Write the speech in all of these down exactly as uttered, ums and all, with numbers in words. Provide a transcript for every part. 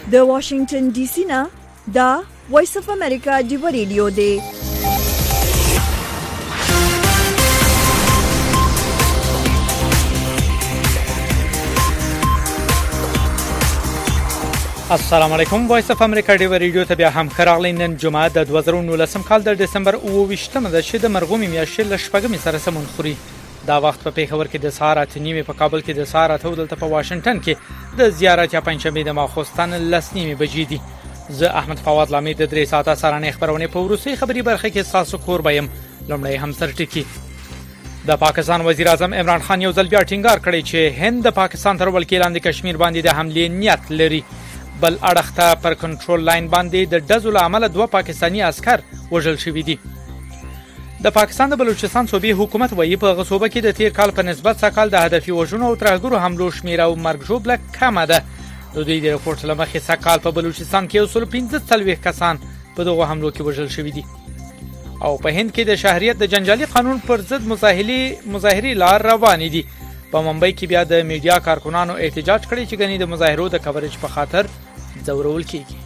د واشنگټن ډي سي نه دا وایس اف امریکا دی ریډیو دی. السلام علیکم. وایس اف امریکا دی ریډیو ته بیا هم خراغلی. نن جمعه د دوه زره نولسم کال د دسمبر اووه د چې د مرغومي میاشتې ل شپږمې سره سمون خوري. دا وخت په پیښور کې د سهار اته نیمه، په کابل کې د سهار اته دلته په واشنگټن کې د زیارت یا پنځشنبه د ماخوستن لس نیمه بجې دي. زه احمد فواد لامي د درې ساعته سرانه خبرونه په روسي خبري برخه کې تاسو کور بیم. لومړی هم سر ټکی. د پاکستان وزیر اعظم عمران خان یو ځل بیا ټینګار کړی چې هند د پاکستان تر ولکې لاندې کشمیر باندې د حمله نیت لري. بل اړخته پر کنټرول لاین باندې د ډزو له امله دوه پاکستانی عسكر وژل شوي دي. د پاکستان د بلوچستان صوبې حکومت وایي په غصوبه کې د تیر کال په نسبت سکهال د هدفي وژنو او ترهګرو حملو شمیر او مرګ ژوبله کمه ده. د دوی د راپورټ له مخې سکهال په بلوچستان کې اصول پنځه څلوېښت کسان په دغه حملو کې وژل شوي دي. او په هند کې د شهریت د جنجالي قانون پر ضد مظاهرې مظاهرې لار روانې دي. په ممبئی کې بیا د میډیا کارکونانو احتجاج کړی چې غني د مظاهرو د کورج په خاطر ځورول کیږي.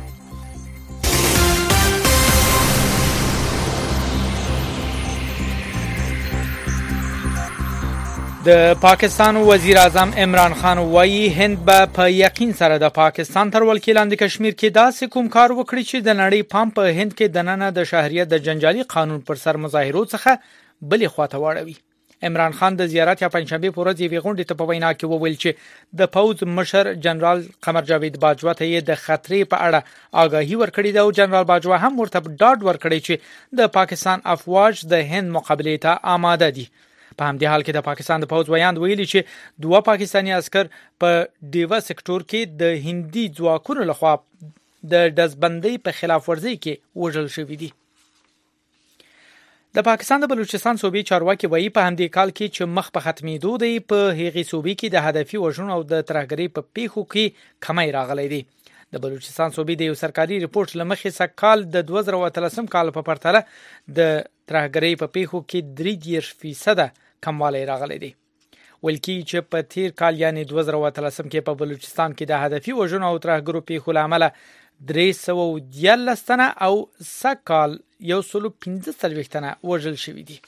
د پاکستان وزیر اعظم عمران خان وایي هند به په یقین سره د پاکستان تر ولکې لاندې کشمیر کې داسې کوم کار وکړي چې د نړۍ پام په هند کې د نننه د شهریت د جنجالي قانون پر سر مظاهرو څخه بلې خواته واړوي. عمران خان د زیارت یا پنځشنبه په ورځ یوې غونډې ته په وینا کې وویل چې د پوز مشر جنرال قمر جاوید باجوا ته یې د خطرې په اړه آگاهي ورکړې ده او جنرال باجوا هم ورته ډاډ ورکړی چې د پاکستان افواج د هند مقابله ته آماده دي. په همدې حال کې د پاکستان د پوز ویاند ویلي چې دوه پاکستانی عسكر په ډیوا سکتور کې د هندي ځواکونو لخوا د دزبندۍ په خلاف ورزي کې وژل شوي دي. د پاکستان د بلوچستان صوبې چارواکي وایي په همدې کال کې چې مخ په ختمېدو دی په هغې صوبې کې د هدفي وژنو او د ترهګرۍ په پیښو کې کمی راغلی دی. د بلوچستان صوبې د یو سرکاري رپورټ له مخې سږکال د دوه زره اتلسم کال په پرتله د ترهګرۍ په پیښو کې درې دېرش فیصده کموالی راغلی دی. ویل کېږي چې په تیر کال یعنې دوه زره اتلسم کې په بلوچستان کې د هدفي وژنو او ترهګرو پیښو له امله درې سوه دیارلس تنه او سږکال یو سل پنځه څلوېښت تنه وژل شوي دي.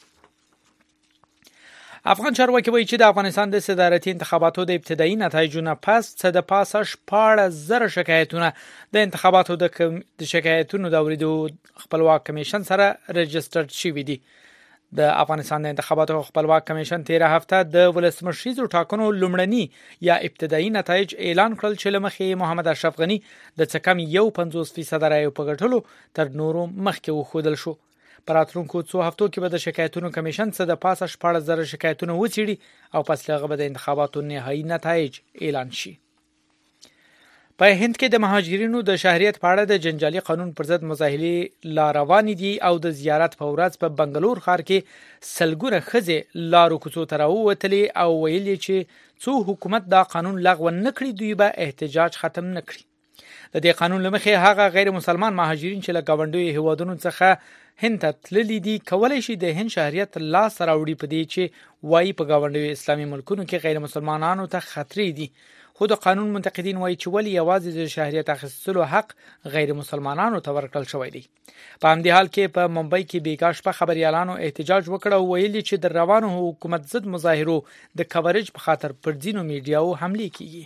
افغان چارواکي وایي چې د افغانستان د صدارتي انتخاباتو د ابتدایي نتایجو نه پس څه د پاسه شپاړس زره شکایتونه د انتخاباتو د شکایتونو د اورېدو خپلواک کمیشن سره رجسټر شوي دي. د افغانستان د انتخاباتو خپلواک کمیشن تیره هفته د ولسمشریزو ټاکنو لومړني یا ابتدایي نتایج اعلان کړل چې له مخې محمد اشرف غني د څه کم یو پنځوس فیصد رایو په ګټلو تر نورو مخکې وښودل شو. په راتلونکو څو هفتو کې به د شکایتونو کمیشن څه د پاسه شپاړس زره شکایتونه وڅېړي او پس له هغه به د انتخاباتو نهایي نتایج اعلان شي. په هند کې د مهاجرینو د شهریت په اړه د جنجالي قانون پر ضد مظاهرې لا روانې دي او د زیارت په ورځ په بنگلور ښار کې سلګونه ښځې لارو کوڅو ته راووتلې او ویلي چې څو حکومت دا قانون لغوه نه کړي دوی به احتجاج ختم نه کړي. د دې قانون له مخې هغه غیر مسلمان مهاجرین چې له ګاونډیو هیوادونو څخه هند ته تللي دي کولی شي د هند شهریت لاس راوړي په دې چې وایي په ګاونډیو اسلامي ملکونو کې غیر مسلمانانو ته خطرې دي. خو د قانون منتقدین وایي چې ولې یوازې د شهریت اخیستلو حق غیر مسلمانانو ته ورکړل شوی دی. په همدې حال کې په ممبئی کې بیګا شپه خبريالانو احتجاج وکړ او ویلي چې د روانو حکومت ضد مظاهرو د کورج په خاطر پر ځینو میډیاو حمله کیږي.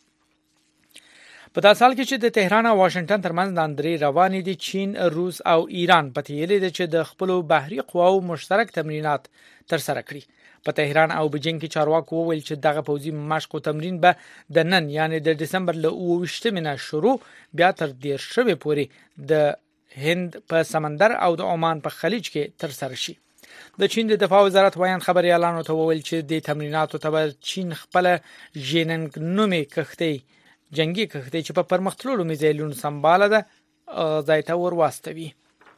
په داسې حال کې چې د تهران او واشنگټن ترمنځ لاندري روانې دي، چین، روس او ایران په تیلې دي چې د خپل بحري قواو مشترک تمرینات تر سره کړي. په تهران او بیجینګ کې چارواکو وویل چې دغه پوځي مشق او تمرین به د نن یعنی د دسمبر له اووه نه شروع بیا تر دېرش شپې پورې د هند په سمندر او د عمان په خلیج کې تر سره شي. د چین د دفاع وزارت وایان خبريالانو ته وویل چې د تمریناتو ته چین خپل ژیننګ نومې کښتۍ جنگي کښتۍ چې په پرمختللو میزایلونو سمباله ده ځای ته ورواستوي.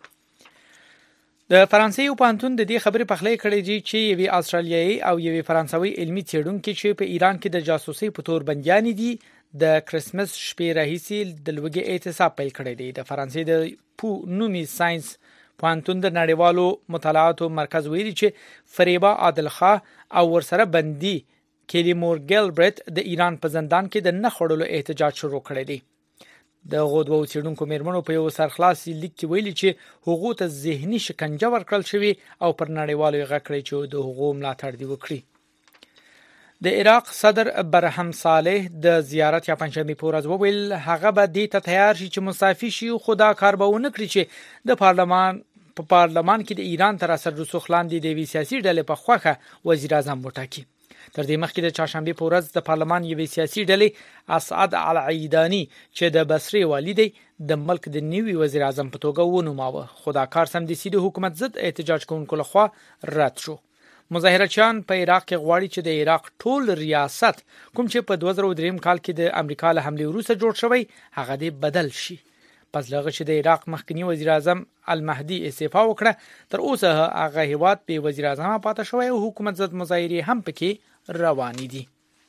د فرانسې یو پوهنتون د دې خبرې پخلی کړې دي چې یوې استرالیایي او یوې فرانسوي علمي څېړونکي چې په ایران کې د جاسوسۍ په تور بندیان دي د کریسمس شپې راهیسې د لوږې احتساب پیل کړی دی. د فرانسې د پو نومي ساينس پوهنتون د نړیوالو مطالعاتو مرکز ویلي چې فریبا عادل خان او ورسره بندي کیلی مور ګیلبرت د ایران په زندان کې د نه خړلو احتجاج شروع کړی دی. د غوډو چیرونکو میرمنو په یو سرخلاصي لیک کې ویلي چې حقوق ته ذهني شکنجه ورکړل شوی او پر نړیوالو غکړې چې د حقوق ملاتړ دی وکړي. د عراق صدر برهم صالح د زیارت یا پنځمې په ورځ وویل هغه به دې ته تیار شي چې مسافر شي خو دا کار به ونه کړي چې د پارلمان په پارلمان کې د ایران تر اثر رسوخ لاندې د وی سیاسي ډلې په خوخه وزیر اعظم وټاکي. تر دې مخکې د چهارشنبه په ورځ د پارلمان یوې سیاسي ډلې اسعد العیدانی چې د بصری والی دی د ملک د نیوي وزیر اعظم په توګه ونوماوه خو دا کار سمدستي د حکومت ضد احتجاج کوونکو لخوا رد شو. مظاهرچیان په عراق کې غواړي چې د عراق ټول ریاست کوم چې په دوه زره درې کال کې د امریکا له حمله وروسته جوړ شوی هغه دې بدل شي. پس لغه چې د عراق مخکنی وزیر اعظم المهدي استعفا وکړه تر اوسه هغه هیواد په وزیر اعظم پاتې شوی او حکومت ضد مظاهره هم پکې روانې دي.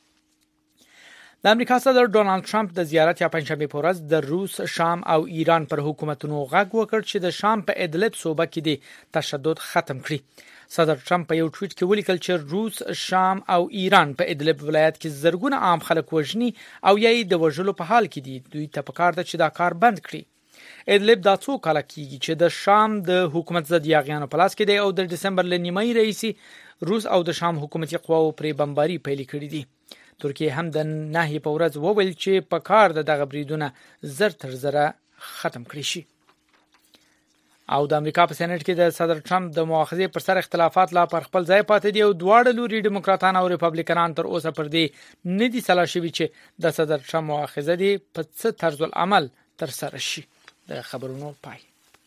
د امریکا صدر ډونالد ټرمپ د زیارت یا پنځمې په ورځ د روس، شام او ایران پر حکومتونو غږ وکړ چې د شام په ادلب صوبه کې د تشدد ختم کړي. صدر ټرمپ په یو ټویټ کې ولیکل چې روس، شام او ایران په ادلب ولایت کې زرګونه عام خلک وژني او یې د وژلو په حال کې دي. دوی ته پکار ده چې دا کار بند کړي. ادلب دا څو کال کېږي چې د شام د حکومت ضد یاغیانو په لاس کې دی او د دسمبر ل نیمې رئیسي روس او د شام حکومتي قواو پرې بمباري پیل کړې دي. ترکیه هم د نهي په ورځ وویل چې په کار د دغه بریدونه زر تر زره ختم کړي شي. او د امریکا په سېنات کې د صدر ټرمپ د مؤاخذې پر سر اختلافات لا پر خپل ځای پاتې دي او دواړه لوري ډیموکراتان او ریپابلیکنان تر اوسه پر دې نه دي سلا شوي چې د صدر ټرمپ مؤاخذه دي په څه طرز العمل تر سره شي. د خبرونو پای.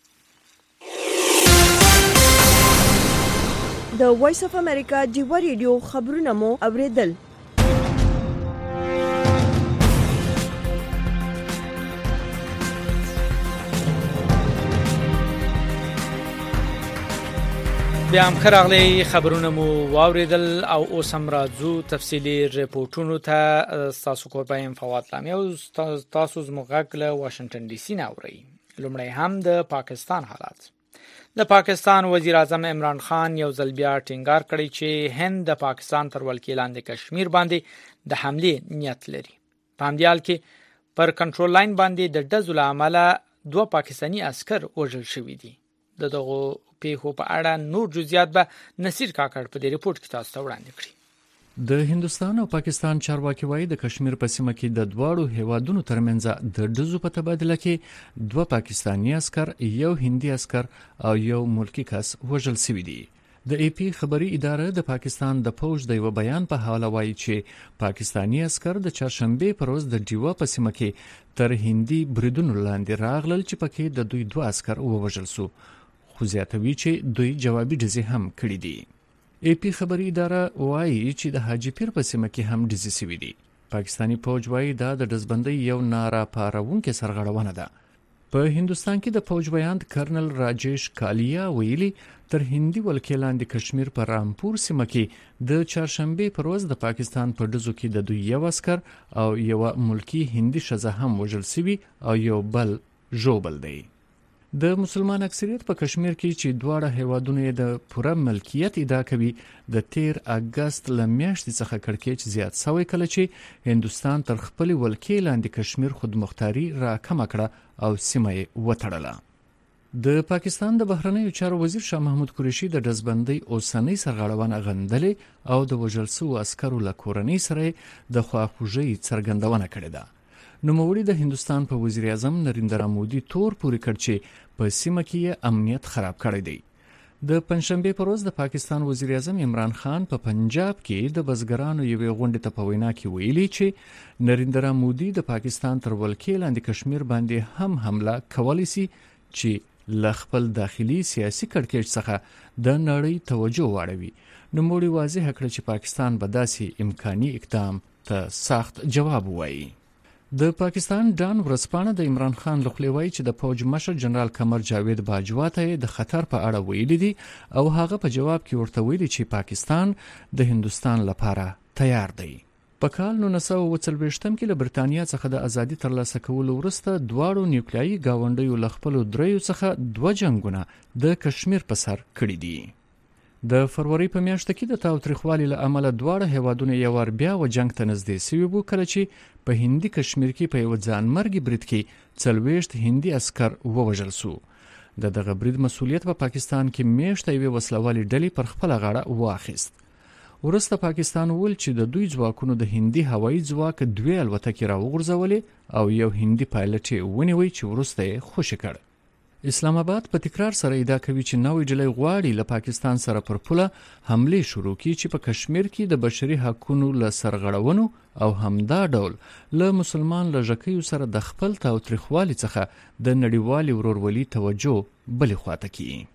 د وایس اف امریکا دیو ریډیو خبرونه مو اوریدل. بیا هم خراغلی خبرونه مو واوریدل او اوس هم راځو تفصیلی ریپورتونو ته. تاسو کوربایم فواد لامی او تاسو زموږ له واشنگټن ډي سي نه اورئ. لومړی هم د پاکستان حالات. د پاکستان وزیر اعظم عمران خان یو ځل بیا ټینګار کړی چې هند د پاکستان تر ولکې لاندې کشمیر باندې د حمله نیت لري. په همدې حال کې پر کنټرول لاین باندې د ډزو له امله دوه پاکستانی عسكر وژل شوي دي. د دغه پیښو په اړه نور جزئیات به نصیر کاکړ په دې ریپورت کې تاسو ته وړاندې کړي. د هندستان او پاکستان چارواکي وایي د کشمیر په سیمه کې د دواړو هیوادونو ترمنځ د ډزو په تبادله کې دوه پاکستانی عسكر، یو هندي عسكر او یو ملکی کس وژل شوي دي. د ای پی خبري اداره د پاکستان د فوج د یو بیان په حواله وایي چې پاکستانی عسكر د چهارشنبه پر ورځ د ډیوا په سیمه کې تر هندي بریدونو لاندې راغلل چې پکې د دوی دوه عسكر ووژل شو، خو زیاتوي چې دوی جوابي ډزې هم کړې دي. ای پی خبري اداره وایي چې د حاجی پیر په سیمه کې هم ډزې شوې دي. پاکستانی فوج وایي دا د ډزبندۍ یو ناراپارونکې سرغړونه ده. په هندستان کې د فوج بیان کرنل راجیش کالیا ویلي تر هندي ولکې لاندې کشمیر په رامپور سیمه کې د چهارشنبه پر ورځ د پاکستان په ډزو کې د دوی یو عسكر او یو ملکی هندي شزه هم وژل شوي او یو بل ژوبل دی. د مسلمان اکثریت په کشمیر کې چې دواړه هیوادونه د پوره ملکیت ادعا کوي د تیر اگست لمیاشتې څخه کړکېچ زیات شوی کله چې هندستان تر خپل ولکې لاندې کشمیر خودمختاري را کم کړه او سیمه یې وتړله. د پاکستان د بهرنیو چارو وزیر شاه محمود قریشي د ډزبندۍ اوسنۍ سرغړونه غندلې او د وژل شوو عسکرو له کورنۍ سره د خواخوږۍ څرګندونه کړې ده. نوموړي د هندستان په وزیر اعظم نریندرا مودي تور پورې کړ چې په سیمه کې امنیت خراب کړی دی. د پنځشنبه پر ورځ د پاکستان وزیر اعظم عمران خان په پنجاب کې د بزګرانو یوې غونډې ته په وینا کې ویلي چې نریندرا مودي د پاکستان تر ولکې لاندې کشمیر باندې هم حمله کولی شي چې له خپل داخلي سیاسي کړکېچ څخه د نړۍ توجه واړوي. نوموړي واضح کړ چې پاکستان به داسې امکاني اقدام ته سخت جواب ووایي. د پاکستان ډان ورځپاڼه د عمران خان لخوا وایي چې د فوج مشر جنرال قمر جاوید باجوا ته د خطر په اړه ویلي دي او هغه په جواب کې ورته ویلي چې پاکستان د هندستان لپاره تیار دی. په کال نولس سوه اوه څلوېښتم کې له برتانیا څخه د ازادي ترلاسه کولو وروسته دواړو نیوکلیایي ګاونډیو له خپلو دریو څخه دوه جنګونه د کشمیر په سر کړي دي. د فروری په میاشت کې د تاوتریخوالي له امله دواړه هیوادونه یو ور بیا و جنگ ته نږدې شوي وو، کله چې په هندي کشمیر کې په یو ځانمرګي برید کې څلوېښت هندي عسکر ووژل شو. د دغه برید مسؤلیت په پا پاکستان کې میاشته یوې وسلوالې ډلې پر خپله غاړه واخیست. وروسته پاکستان وویل چې د دوی ځواکونو د هندي هوایي ځواک دوې الوتکې راوغورځولې او یو هندي پایلټ یې ونیوی چې وروسته یې خوشي کړ. اسلام آباد په تکرار سره ادعا کوي چې نوې ډلې غواړي له پاکستان سره پر پوله حملې شروع کړي چې په کشمیر کې د بشري حقوقو له سرغړونو او همدا ډول له مسلمان لږکیو سره د خپل تاوتریخوالي څخه د نړیوالې ورورولۍ توجه بلې خواته کړي.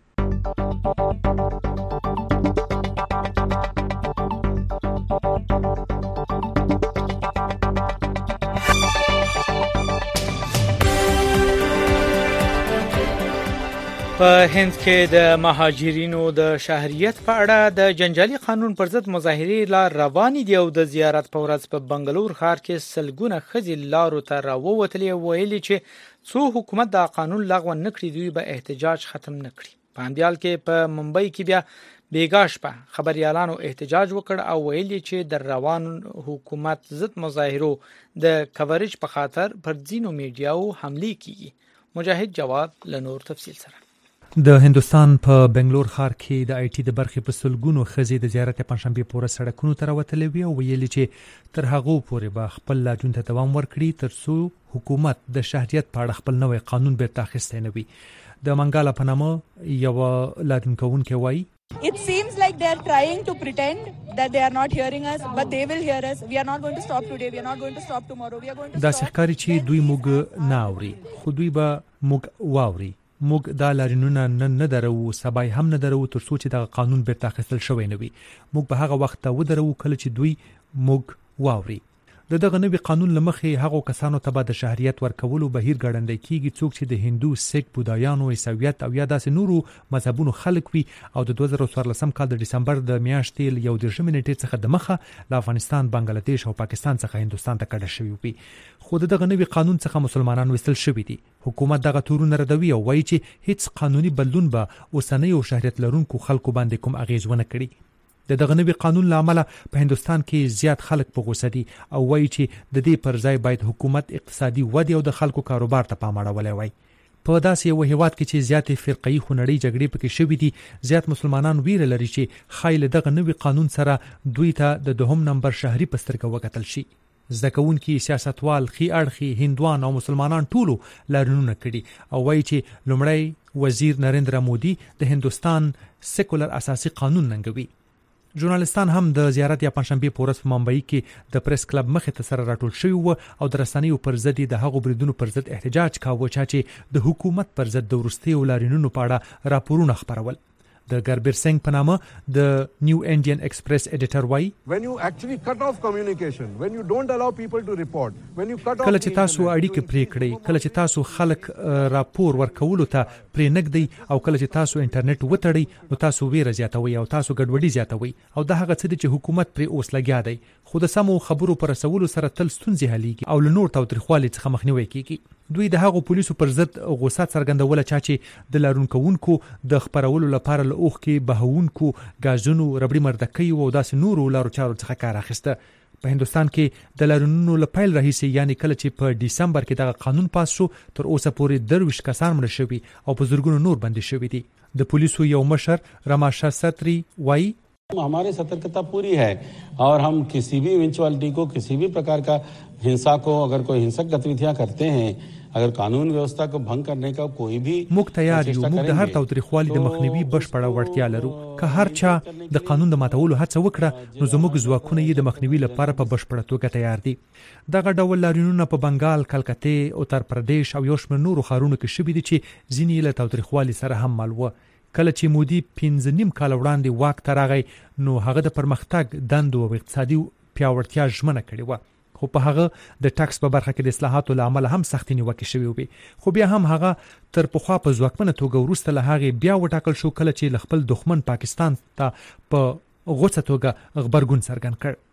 په هند کې د مهاجرینو د شهریت په اړه د جنجالي قانون پر ضد مظاهرې لا روانې دي او د زیارت په ورځ په بنگلور ښار کې سلګونه ښځې لارو ته راووتلې، ویلي چې څو حکومت دا قانون لغوه نه کړي دوی به احتجاج ختم نه کړي. په همدې حال کې په ممبئی کې بیا بیګا شپه خبريالانو احتجاج وکړ او ویلي چې د روان حکومت ضد مظاهرو د کوریج په خاطر پر ځینو میډیاو حملې کیږي. مجاهد جواد لنور تفصیل سره. د هندستان په بنگلور ښار کې د آی ټي د برخې په سلګونو ښځې د زیارت پنځشنبه پورې سړکونو ته راوتلې وي او ویلي چې تر هغه پورې به خپل لاجون ته دوام ورکړي تر څو حکومت د شهریت په اړه خپل نوې قانون بیرته اخیستی نه وي. د منګالا په نامه یو لاجون کوونکی وایي It seems like they are trying to pretend that they are not hearing us, but they will hear us. We are not going to stop today. We are not going to stop tomorrow. We are going to دا ښکاري چې دوی موږ نه اوري خو دوی به موږ واوري. موږ دا لارینونه نن نه درو، سبا هم نه درو تر څو چې د قانون بیرته اخیستل شوی نه وي. موږ به هغه وخت ته ودرو کله چې دوی موږ واوري. د دغه نوي قانون لمخې هغو کسانو ته به د شهریت ورکولو بهیر ګړندی کیږي څوک چې د هندو، سیک، بودایانو، عیسویت او یا داسې نورو مذهبونو خلک وي او د دوه زره څوارلسم کال د ډسمبر د میاشتې یو دېرشمې نیټې څخه د مخه له افغانستان، بنگلاديش او پاکستان څخه هندوستان ته کډه شوي وي. خو دغه نوي قانون څخه مسلمانان وستل شوي دي. حکومت دغه تورونه ردوي او وایي چې هیڅ قانوني بدلون به اوسنۍ او شهریت لرونکو خلکو باندې کوم اغیز ونه کړي. د دغه نوي قانون لامل په هندستان کې زیات خلک په غوسه دي او وایي چې د دې پر ځای باید حکومت اقتصادي ودی او د خلکو کاروبار ته پام اړولی وای. په داسې یو هیواد کې چې زیاتې فرقه‌ایي خونړۍ جګړې پکې شوې دي، زیات مسلمانان ویره لري چې خایل دغه نوي قانون سره دوی ته د دوهم نمبر شهري په سترګه وکتل شي. زده کوونکي، سیاستوال، خي اړخي، هندوان او مسلمانان ټولو لارنونه کړي او وایي چې لومړی وزیر نریندرا مودي د هندستان سیکولر اساسي قانون ننګوي. ژورنالستان هم د زیارت یا پنځشنبه په ورځ په ممبئی کې د پریس کلب مخې ته سره راټول شوي وو او د رسنیو پر ضد د هغو بریدونو پر ضد احتجاج کاوه چې د حکومت پر ضد د وروستیو لارینونو په اړه راپورونه خپرول. د ګربیر سنگ په نامه د نیو انډین ایکسپریس ایډیټر وایي when you actually cut off communication, when you don't allow people to report, when you cut off کله چې تاسو اړیکې پرې کړئ، کله چې تاسو خلک راپور ورکولو ته پرې نږدئ او کله چې تاسو انټرنیټ وتړئ نو تاسو ویره زیاتوي او تاسو ګډوډي زیاتوي او دا هغه څه دي چې حکومت پرې اوس لګیا دی. خو د سمو خبرو پر رسولو سره تل ستونزې حلیږي او له نور تاوتریخوالي څخه مخنیوي کیږي. دوی د هغو پولیسو پر ضد غوسه څرګندوله چا چې د لارونکوونکو د خپرولو لپاره له اوښ کې بهونکو غازونو، ربړي مردکیو او داسې نورو لارو چارو څخه کار اخیسته. په هندستان کې د لارونونو له پیل راهیسې یعنی کله چې په ډسمبر کې دغه قانون پاس شو تر اوسه پورې درویشت کسان مړه شوي او په زرګونو نور بندي شوي دي. د پولیسو یو مشر رماشا ستری وایي हमारी सतर्कता पूरी है और हम किसी भी इवेंचुअलिटी को, किसी भी प्रकार का हिंसा को, अगर कोई हिंसक गतिविधियां करते हैं, अगर कानून व्यवस्था को भंग करने का कोई भी موږ تیار یو. موږ د هر تاوتریخوالي د مخنیوي بشپړه وړتیا لرو. که هر چا د قانون د ماتولو هڅه وکړه نو زموږ ځواکونه یې د مخنیوي لپاره په بشپړه توګه تیار دي. دغه ډول لارینونه په بنگال، کلکته، اتر پردیش او یو شمېر نورو ښارونو کې شوي دي چې ځینې له تاوتریخوالي سره هم مل وه. کله چې مودي پنځه نیم کال وړاندې واک ته راغی نو هغه د پرمختګ، دندو او اقتصادي پیاوړتیا ژمنه کړې وه. خو په هغه د ټاکس په برخه کې د اصلاحاتو له امله هم سختې نیوکې شوې وې. خو بیا هم هغه تر پخوا په ځواکمنه توګه وروسته له هغې بیا وټاکل شو کله چې له خپل دښمن پاکستان ته په غوڅه توګه غبرګون څرګند کړ.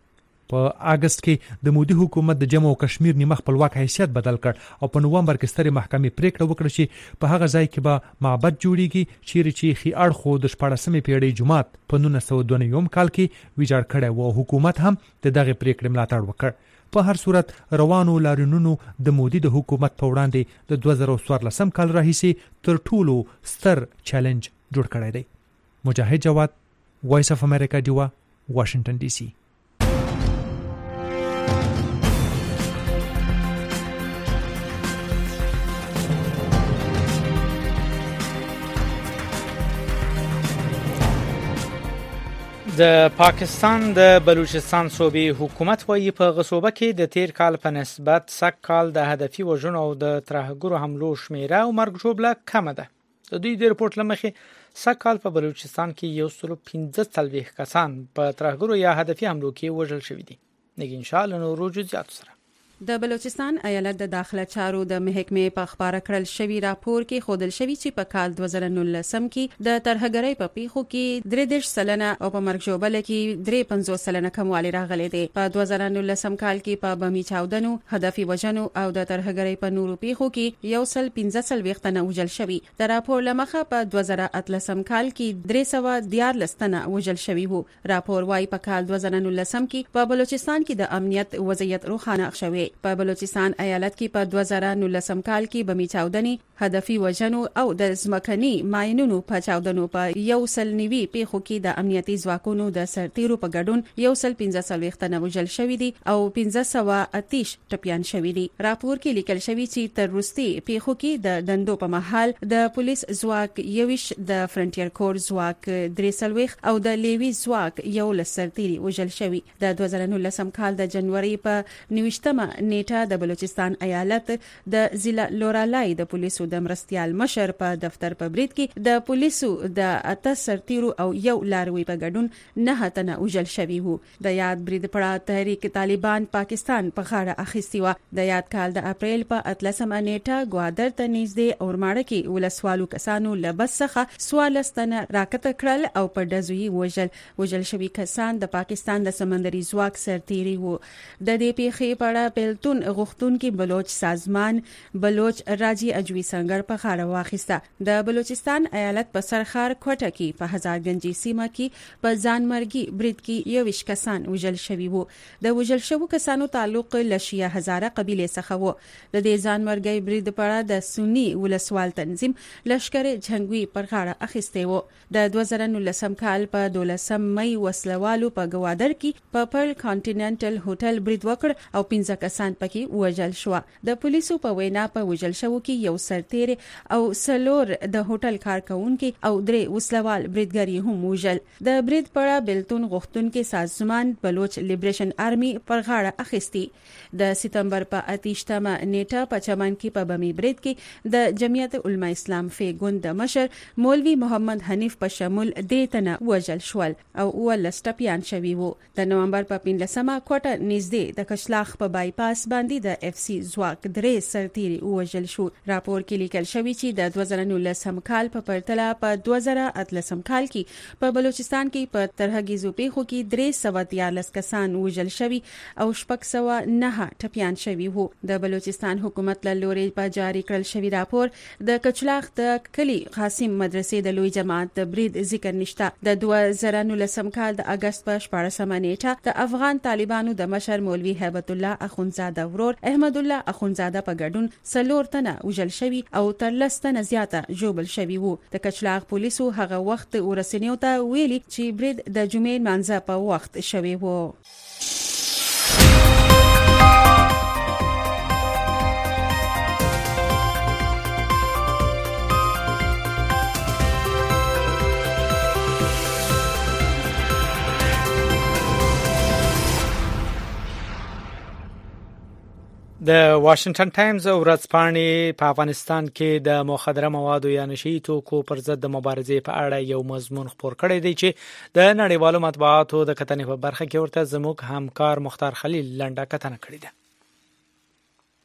په اگست کې د مودي حکومت د جموں او کشمیر نیمه خپلواک حیثیت بدل کړ او په نومبر کې سترې محکمې پریکړه وکړه چې په هغه ځای کې به معبد جوړیږي چیرې چې خي اړخو د شپاړسمې پیړۍ جماعت په نولس سوه دوه نوي کال کې ویجاړ کړی و. حکومت هم د دغه پریکړې ملاتړ وکړ. په هر صورت روانو لاریونونو د مودي د حکومت په وړاندې د دوه زره څوارلسم کال راهیسې تر ټولو ستر چیلنج جوړ کړی دی. مجاهد جواد، وایس اف امریکا، ډیوا، واشنگټن ډي سي. د پاکستان د بلوچستان صوبې حکومت وايي په غصوبه کې د تیر کال په نسبت سږ کال د هدفي وژنو او د ترهګرو حملو شمیره او مرګ ژوبله کمه ده. د دوی د رپورت لمخې سږ کال په بلوچستان کې یو سل پنځه څلوېښت کسان په ترهګرو یا هدفي حملو کې وژل شوي دي. نګین شاه له نورو جزئیاتو سره. د بلوچستان ایالت د داخله چارو د محکمې په خبره کړل شوی راپور کې خودل شوی چې په کال دوه زره نولسم کې د ترهګرۍ په پیښو کې درې دېرش سلنه او په مرګ ژوبله کې درې پنځوس سلنه کموالی راغلی دی. په دوه زره نولسم کال کې په بمي چاودنو، هدفي وژنو او د ترهګرۍ په نورو پیښو کې یو سل پنځه څلوېښت تنه وژل شوي. د راپور لمخه په دوه زره اتلسم کال کې درې سوه دیارلس تنه وژل شوي وو. راپور وايي په کال دوه زره نولسم کې په بلوچستان کې د امنیت وضعیت روښانه شوی. په بلوچستان ایالت کې په دوه زره نولسم کال کې بمي چاودنې، هدفي وژنو او د ځمکني ماینونو په چاودنو په یو سل نوي پیښو کې د امنیتي ځواکونو د سرتیرو په ګډون یو سل پنځه څلوېښت تنه وژل شوي دي او پنځه سوه اتیش ټپیان شوي دي. راپور کې لیکل شوی چې تر وروستي پیښو کې د دندو په مهال د پولیس ځواک یویش، د فرنټیر کور ځواک درې څلوېښت او د لیوي ځواک یو لس سرتیري وژل شوي. د دوه زره نولسم کال د جنوري په نویشتمه نیټه د بلوچستان ایالت د ضلع لورالای د پولیسو د مرستیال مشر په دفتر په برید کې د پولیسو د اته سرتیرو او یو لاروي په ګډون نه تنه وژل شوي وو. د یاد برید پړه تحریک طالبان پاکستان په غاړه اخیستی و. د یاد کال د اپریل په اتلسمه نیټه ګوادر ته نږدې اورماړه کې ولسوالو کسانو له بس څخه څوارلس تنه راکته کړل او په ډزوي وژل. وژل شوي کسان د پاکستان د سمندري ځواک سرتیري وو. د دې پیښې په اړه بیلتون غوښتونکي بلوچ سازمان بلوچ راجی اجوی سنگر په غاړه واخیسته. د بلوچستان ایالت په سرخار کوټه کې په هزارګنجي سیمه کې په ځانمرګي برید کې یویش کسان وژل شوي وو. د وژل شوو کسانو تعلق له شیعه هزاره قبیله څخه وو. د دې ځانمرګي برید په اړه د سنی ولسوال تنظیم لشکر جنگوي پر غاړه اخیسته وو. د دوه زره نولسم کال په دولسم مئی وسلوالو په ګوادر کې په پرل کانټیننټل هوټل برید وکړ او پنځه کسان پکې وژل شو. د پولیسو په وینا په وژل شو کې یو سرتیر او سلور د هوټل کارکونکو او درې وسلوال بریدګری هم وژل. د برید پړه بیلتون غوښتونکو سازمان بلوچ لیبریشن آرمي پر غاړه اخیستی. د سپتمبر په اتیشتمه نیټه په چمن کې په بمي برید کې د جمعیت علماء اسلام فی ګوند مشر مولوی محمد حنیف په شمول د تنه وژل شول او ولس ټپیان شوي وو. د نومبر په پنځلسمه کوټه نږدې د کشلاخ په بایپاس باندې د اف سی ځواک درې سرتیري وژل شو. راپور کې لیکل شوی چې د دوه زره نولسم کال په پرتله په دوه زره اتلسم کال کې په بلوچستان کې په ترهګیزو پیښو کې درې سوه دیارلس کسان وژل شوي او شپږ سوه نه ټپیان شوي وو. د بلوچستان حکومت له لوري په جاری کړل شوی راپور د کچلاخ د کلی قاسم مدرسې د لوی جماعت د برید ذکر نشته. د دوه زره نولسم کال د اگست په شپاړسمه نیټه د افغان طالبانو د مشر مولوی هیبت الله اخونزاده ورور احمد الله اخونزاده په ګډون څلور تنه وژل شوي او تر لس تنه زیاته ژوبل شوي وو. د کچلاغ پولیسو هغه وخت ورسنیو ته ویلي چې برید د جمعې مانځه په وخت شوی وو. د واشنگټن ټایمز ورځپاڼې په افغانستان کې د مخدره موادو یا نشي توکو پر ضد د مبارزې په اړه یو مضمون خپور کړی دی چې د نړیوالو مطبوعاتو د کتنې په برخه کې ورته زموږ همکار مختار خلیل لنډه کتنه کړې ده.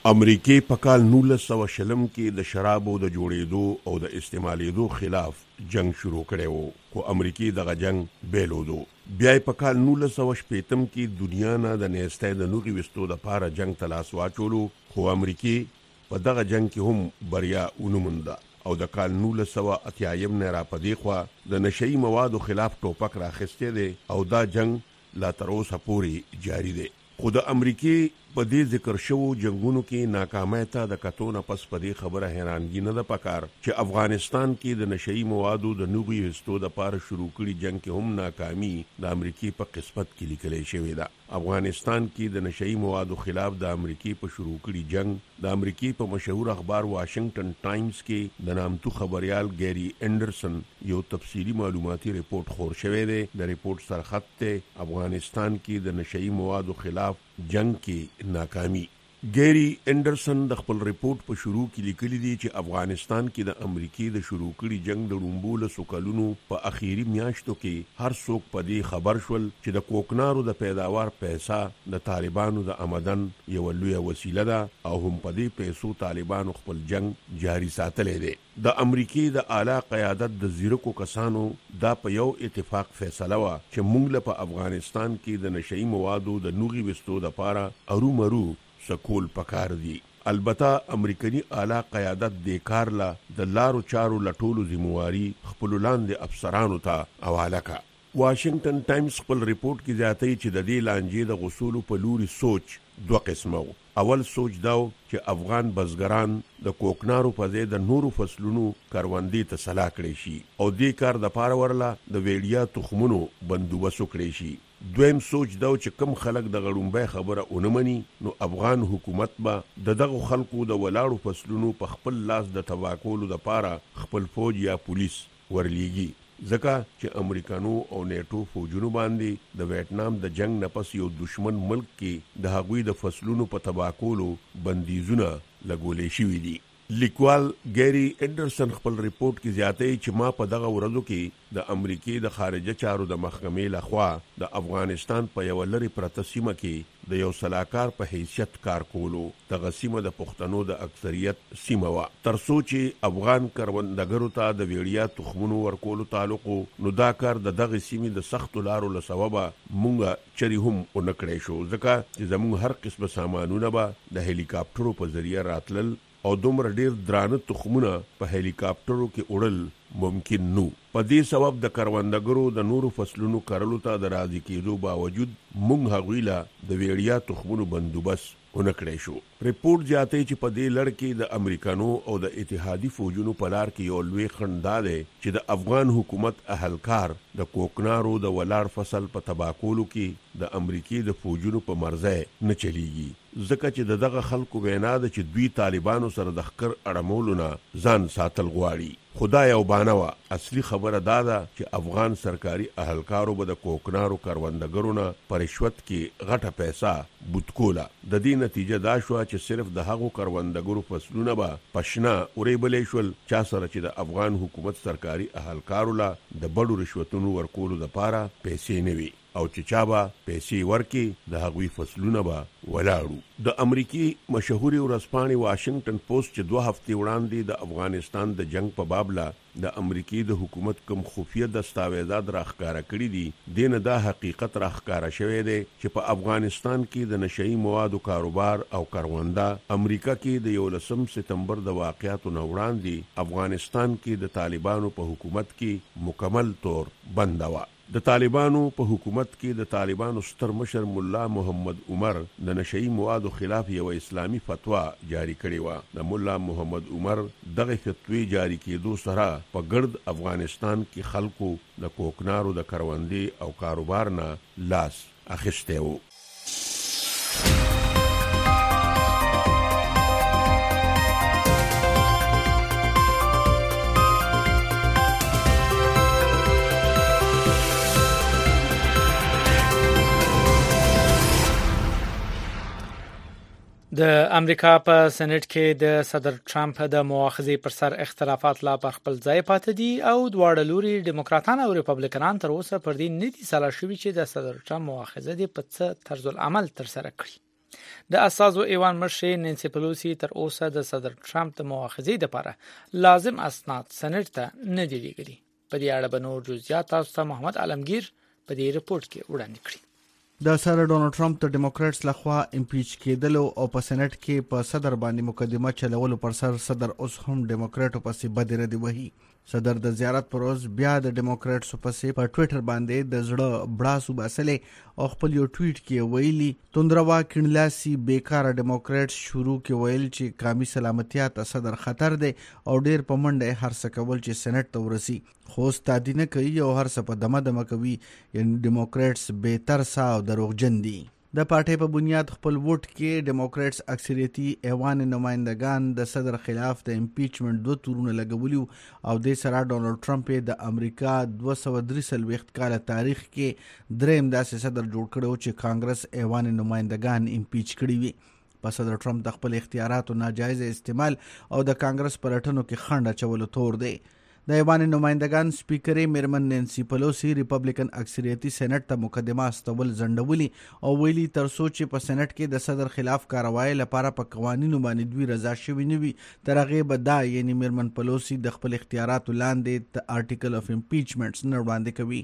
امریکای په کال نولس سوه شلم کې د شرابو د جوړېدو او د استعمالېدو خلاف جنگ شروع کړی وو، خو امریکای دغه جنگ بیلودو. بیا په کال نولس سوه شپېتم کې دنیا نه د نیستۍ د نوغې ویستو دپاره جنگ ته لاس واچولو، خو امریکای په دغه جنگ کې هم بریا ونه مونده او د کال نولس سوه اتیایم نه را پدې خوا د نشهیي موادو خلاف ټوپک راخیستی دی او دا جنگ لا تر اوسه پورې جاری دی. خو د امریکای په دې ذکر شوو جنگونو کې ناکامۍ ته د کتو نه پس په دې خبره حیرانګي نه ده پکار چې افغانستان کې د نشهیي موادو د نوغې ویستو دپاره شروع کړي جنگ کې هم ناکامي د امریکای په قسمت کې لیکلی شوې ده. افغانستان کې د نشهیي موادو خلاف د امریکای په شروع کړي جنگ د امریکای په مشهور اخبار واشنگټن ټایمز کې د نامتو خبريال ګیری انډرسن یو تفصیلی معلوماتي ریپورت خور شوی دی. د ریپورت سرخط ته افغانستان کې د نشهیي موادو خلاف جنگ کې ناکامي. ګیری انډرسن د خپل ریپورت په شروع کې لیکلي دي چې افغانستان کې د امریکای د شروع کړي جنگ د لومبو له سوکلونو په اخیری میاشتو کې هر څوک په دې خبر شول چې د کوکنارو د پیداوار پیسې د طالبانو د آمدن یو لویه وسیله ده او هم په دې پیسو طالبانو خپل جنگ جاری ساتلې دي. د امریکای د اعلی قیادت د زیرکو کسانو دا په یو اتفاق فیصله وا چې موږ له په افغانستان کې د نشهیي موادو د نوغې ویستو لپاره ارو مرو سکول پکار دی. البته امریکایي اعلی قیادت د کار لا د لارو چارو لټولو ذمہواری خپل لاندې افسرانو ته حواله کا. واشنگټن ټایمز خپل ریپورت کې ځاتای چې د دې لانجې د غصولو په لوري سوچ دوه قسمه وو. اول سوچ داو چې افغان بزګران د کوکنارو په ځای د نورو فصلونو کروندې ته سلا کړي شي او دې کار د پاره ورلا د ویډیا تخمونو بندوبست کړي شي. دویم سوچ داو چې کم خلک د غړومبای خبره اونمني نو افغان حکومت به د دغه خلکو د ولاړو فصلونو په خپل لاس د تباکولو د پاره خپل فوج یا پولیس ورلیږي، ځکه چې امریکانو او نیټو فوجونو باندې د ویتنام د جنگ نه پس یو دشمن ملک کې د هغوی د فصلونو په تباکولو بندیزونه لګولې شوي دي. لیکوال ګیری انډرسن خپل ریپورت کې زیاتې چې ما په دغه ورځو کې د امریکای د خارجه چارو د محکمې لخوا د افغانستان په یو لری پرته سیمه کې د یو سلاکار په حیثیت کار کولو. دغه سیمه د پښتنو د اکثریت سیمه وا. ترڅو چې افغان کروندګرو ته د ویډیا تخمونو ورکولو تعلق نو دا کار د دغه سیمه د سخت لارو له سببه مونږه چری هم اونکړې شو، ځکه چې زموږ هر قسمه سامانونه به د هلیکاپټرو په ذریعہ راتلل او دومره ډیر درانه تخمونه په هلیکاپټرو کې وړل ممکن نو. په دې سبب د کروندګرو د نورو فصلونو کرلو ته د راضي کېدو باوجود مونږ هغوی له د ویډیا تخمونو بندوبست اونکړې شو. ریپورت زیاتې چې په دې لړ کې د امریکانو او د اتحادي فوجونو په لار کې یو لوی خنډ دا دی چې د افغان حکومت اهلکار د کوکنارو د ولاړ فصل په تباکولو کې د امریکای د فوجونو په مرزه نه چلیږي، ځکه چې د دغه خلکو وینا ده چې دوی طالبانو سره د خکر اړمولو نه ځان ساتل غواړي. خدا یو بانوا اصلي خبره دا ده چې افغان سرکاري اهلکارو به د کوکنارو کروندګرو نه په رشوت کې غټه پیسې بوتکوله. د دې نتیجه دا شو چې صرف د هغو کروندګرو فصلونه به پښنا اورېبلې شول چا سره چې د افغان حکومت سرکاري اهلکارو لا د بډو رشوتونو ورکولو لپاره پیسې نه وي او چې چا به پیسې ورکي د هغوی فصلونه به ولاړو. د امریکای مشهوري ورځپاڼې واشنگټن پوسټ چې دوه هفتې وړاندې د افغانستان د جنگ په بابله د امریکای د حکومت کوم خفیه دستاویزات راښکاره کړي دي، دینه دا حقیقت راښکاره شوی دی چې په افغانستان کې د نشهیي موادو کاروبار او کرونده امریکا کې د یولسم سپتمبر د واقعاتو نه وړاندې افغانستان کې د طالبانو په حکومت کې مکمل طور بنده وه. د طالبانو په حکومت کې د طالبانو ستر مشر مولا محمد عمر د نشهیي موادو خلاف یو اسلامي فتوا جاری کړې و. د مولا محمد عمر دغه فتوی جاری کېدو سره په ګرد افغانستان کې خلکو د کوکنارو د کروندې او کاروبار نه لاس اخیستی و. د امریکا په سېنات کې د صدر ټرمپ د مؤاخذې پر سر اختلافات لا پر خپل ځای پاتې دي او دواړه لوري ډیموکراتان او ریپبلیکنان تر اوسه پر دې نه دي سلا شوي چې د صدر ټرمپ مؤاخذه دې په څه طرز العمل تر سره کړي. د اساسو ایوان مشر نانسي پلوسی تر اوسه د صدر ټرمپ د مؤاخذې لپاره لازم اسناد سنټ ته نه دي لېږلي. په دې اړه به نور جزئیات تاسو ته محمد عالمگیر په دې رپورت کې وړاندې کړي. د سر ډونالد ټرمپ د ډیموکراتس لخوا امپیچ کېدلو او په سېنات کې په صدر باندې مقدمه چلولو پر سر صدر اوس هم ډیموکراټو پسې بدره دی وهي. صدر د زیارت پر ورځ بیا د ډیموکراتسو پسې په ټوئیټر باندې د زړه بړاس وباسلې او خپل یو ټویټ کې ویلي توندروا کڼلاسي بیکاره ډیموکراتس شروع کې ویل چې قومي سلامتیا ته صدر خطر دی او ډیر په منډه هر څه کول چې سېنات ته ورسي خو ستادي نه کوي او هر څه په دمه دمه کوي. یعنی ډیموکراتس به ترسا او دروغجن دي. د پارټۍ په بنیاد خپل ووټ کې ډیموکراتس اکثریتي ایوان نمائندگان د صدر خلاف د امپیچمنت دوه تورونه لګولیو او د سره ډونالد ټرمپ د امریکا دوه سوه درې څلوېښت کال تاریخ کې دریم داسې صدر جوړ کړو چې کانګرس ایوان نمائندگان امپیچ کړي وي. په صدر ټرمپ د خپل اختیاراتو ناجایز استعمال او د کانګرس پلټنو کې خنډ اچولو تور دی. د ایوان نمائندگان سپیکرې میرمن نانسي پلوسی ریپبلیکن اکثریتي سېنات ته مقدمه استول زندولي او ویلي تر څو چې په سېنات کې د صدر خلاف کاروایی لپاره په قوانینو باندې دوی رضا شوي نه وي تر هغې به دا یعنی میرمن پلوسی د خپل اختیاراتو لاندې د آرټیکل اف امپیچمنټس نه وړاندې کوي.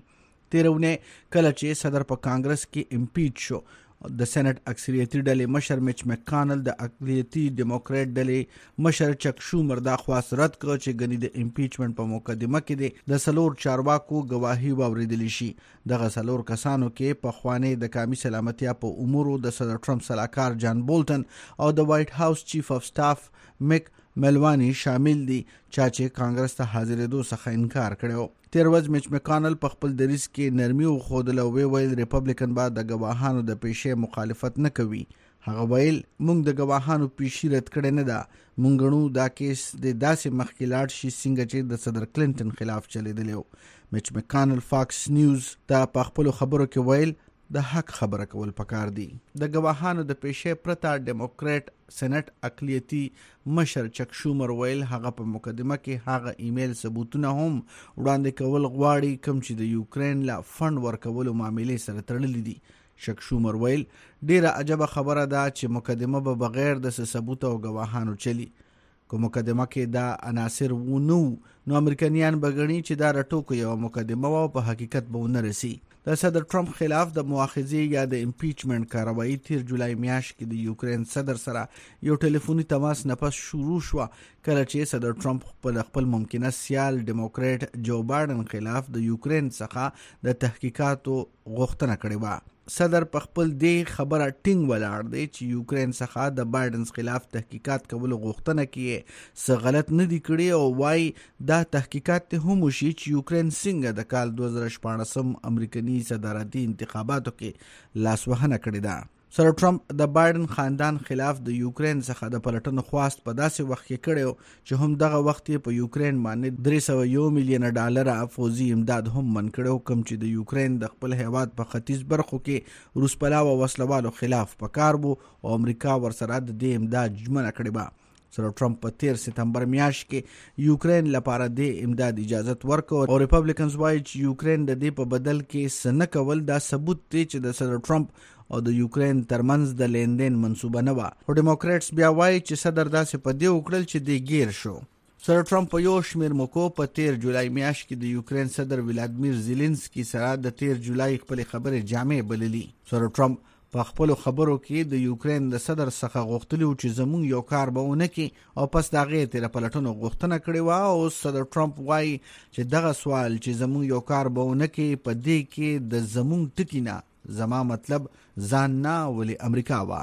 تیرونه کله چې صدر په کانګرس کې امپیچ شو د سېنات اکثریتي ډلې مشر میچ مکانل د اقلیتي ډیموکرات ډلې مشر چک شومر دا خواست رد کړ چې غني د امپیچمنت په مقدمه کې د سلور چارواکو گواهی واوریدل شي. دغه سلور کسانو کې په خواني د قومي سلامتیا په امورو د صدر ټرمپ سلاکار جان بولټن او د وایټ هاوس چیف اف سټاف میک ملوانی شامل دي چا چې کانګرس ته حاضرېدو څخه انکار کړو. تیر ورځ میچ مکانل په خپل دریس کې نرمي او خودل او ویل ریپبلیکن با د گواهانو د پیښې مخالفت نه کوي. هغه ویل موږ د گواهانو پیښې رد کړې نه ده. موږ غنو دا کیس د داسې مخکې لاړ شي څنګه چې د صدر کلینټن خلاف چلیدلی و. میچ مکانل فاکس نیوز ته په خپل خبرو کې ویل د حق خبره کول پکار دي. د گواهانو د پیښې پرته ډیموکرات سېنات اقلیتي مشر چک شومر ویل هغه په مقدمه کې هغه ایمیل ثبوتونه هم وړاندې کول غواړي کوم چې د یوکرين لا فند ورکولو معاملې سره تړلې دي. چک شومر ویل ډیره عجبه خبره ده چې مقدمه به بغیر د ثبوت او گواهانو چلی. کوم مقدمه کې دا عناصر ونو نو امریکایان بغړي چې دا رټوکو یو مقدمه او په حقیقت به ونه رسي. د صدر ټرمپ خلاف د مؤاخذې یا د امپیچمنت کاروایی تیر جولای میاشت کې د یوکرين صدر سره یو ټلیفوني تماس نه پس شروع شو کله چې صدر ټرمپ خپل خپل ممکنه سیال ډیموکرات جو بایدن خلاف د یوکرين څخه د تحقیقاتو غوښتنه کړې و. صدر په خپل دی خبره ټینګ ولاړ دی چې یوکرين څخه د بایدن خلاف تحقیقات کول غوښتنه کوي څه غلط نه دی کړی او وايي دا تحقیقات ته هم شي چې یوکرين څنګه د کال دوه زره شپاړسم امریکایي صدارتي انتخاباتو کې لاسوهنه کړې ده. سر ټرمپ د بایدن خاندان خلاف د یوکرين څخه د پلټنو خواست په داسې وخت کې کړو چې هم دغه وخت په یوکرين باندې درې سوه یو میلیون ډالر فوزي امداد هم من کړو کوم چې د یوکرين د خپل هیواد په ختیځ برخو کې روس پلاو او وسلوالو خلاف پکار وو او امریکا ورسره د دې امداد ژمنه کړې و. سر ټرمپ په تیر سپتمبر میاشت کې یوکرين لپاره د امداد اجازه ورکړه او ریپبلیکنز وايي چې یوکرين د دې په بدل کې سن کول دا ثبوت دی چې د صدر ټرمپ او د یوکرين ترمنځ د لیندین منسوبه نه و. او ډیموکراتس بیا وایي چې صدر داسې په دې وکړل چې د گیر شو. سر ټرمپ په یو شمیر موکو په تیر جولای میاشت کې د یوکرين صدر ولادیمیر زيلنسکي سره د تیر جولای خپل خبرې جامع بللي. سر ټرمپ په خپل خبرو کې د یوکرين د صدر څخه غوښتلی چې زموږ یو کار به ونه کړي او پس دا غیر تر پلټنو غوښتنه کړې و او صدر ټرمپ وايي چې دغه سوال چې زموږ یو کار به ونه کړي په دې کې د زموږ ټکی نه زما مطلب ځان نه ولې امریکا وا.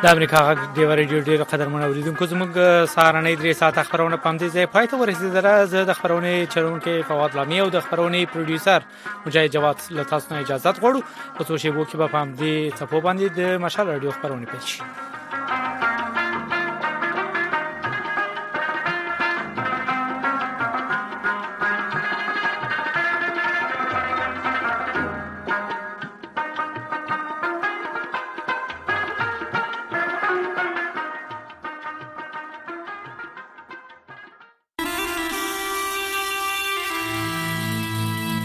د امریکا غږ د رادیو ډیر قدرمن اوریدونکو زموږ سهارنۍ درې ساعت خبرونه پام دي ځای پای ته ورسېدله. زه د خبرونې چلونکي فواد لامي او د خبرونې پروډوسر مجاهد جواد له تاسو نه اجازه غواړو. په څو شیبو کې به پام دي څپو باندې د مشال رادیو خبرونه پیل شي.